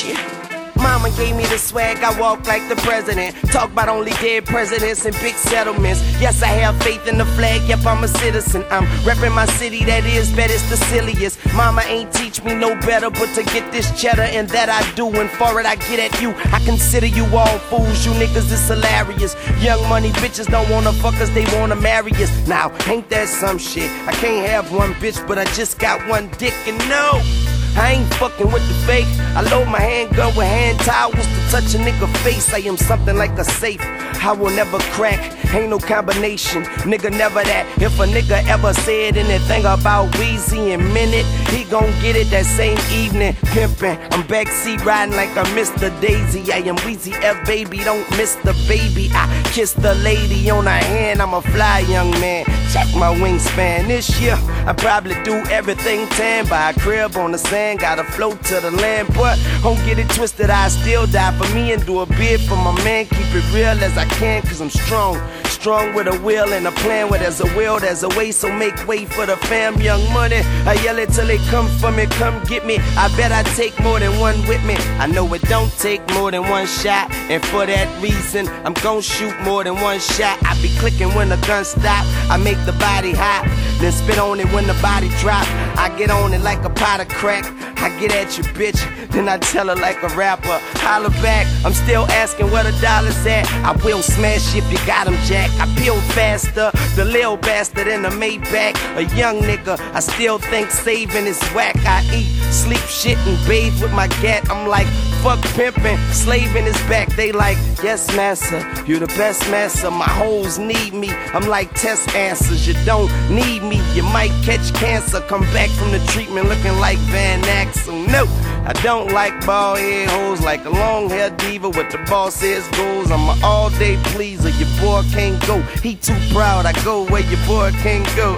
shit. Mama gave me the swag, I walk like the president. Talk about only dead presidents and big settlements. Yes, I have faith in the flag, yep, I'm a citizen. I'm repping my city, that is, bet it's the silliest. Mama ain't teach me no better but to get this cheddar, and that I do. And for it I get at you, I consider you all fools. You niggas is hilarious. Young money bitches don't wanna fuck us, they wanna marry us. Now, ain't that some shit? I can't have one bitch, but I just got one dick, and no, I ain't fucking with the fake. I load my handgun with hand towels to touch a nigga face. I am something like a safe, I will never crack. Ain't no combination, nigga, never that. If a nigga ever said anything about Weezy and Minute, he gon' get it that same evening. Pimpin', I'm backseat riding like I'm Mr. Daisy. I am Weezy F, baby, don't miss the baby. I kiss the lady on her hand, I'm a fly young man. Check my wingspan. This year, I probably do everything tan. Buy a crib on the sand, gotta float to the land. But don't get it twisted, I still die for me and do a bid for my man. Keep it real as I can, cause I'm strong. Strong with a will and a plan. Where there's a will, there's a way, so make way for the fam. Young money, I yell it till they come for me, come get me. I bet I take more than one with me. I know it don't take more than one shot, and for that reason, I'm gon' shoot more than one shot. I be clicking when the gun stop, I make the body hot, then spit on it when the body drop. I get on it like a pot of crack, I get at you bitch, then I tell her like a rapper. Holla back, I'm still asking where the dollar's at. I will smash if you got him, Jack. I peel faster, the lil bastard in the Maybach. A young nigga, I still think saving is whack. I eat, sleep, shit, and bathe with my gat. I'm like, fuck pimpin', slaving is back. They like, yes, massa, you the best massa. My hoes need me, I'm like test answers. You don't need me, you might catch cancer. Come back from the treatment looking like Van Axel. No, I don't like bald head hoes, like a long hair diva with the boss says goals. I'm an all day pleaser, your boy can't go. He too proud, I go where your boy can't go.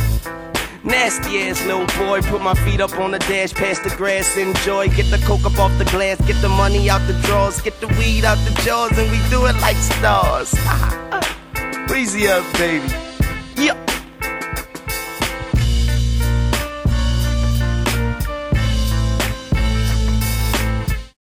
Oh, nasty ass little boy, put my feet up on the dash, pass the grass, enjoy. Get the coke up off the glass, get the money out the drawers, get the weed out the jaws, and we do it like stars. Weezy up, baby.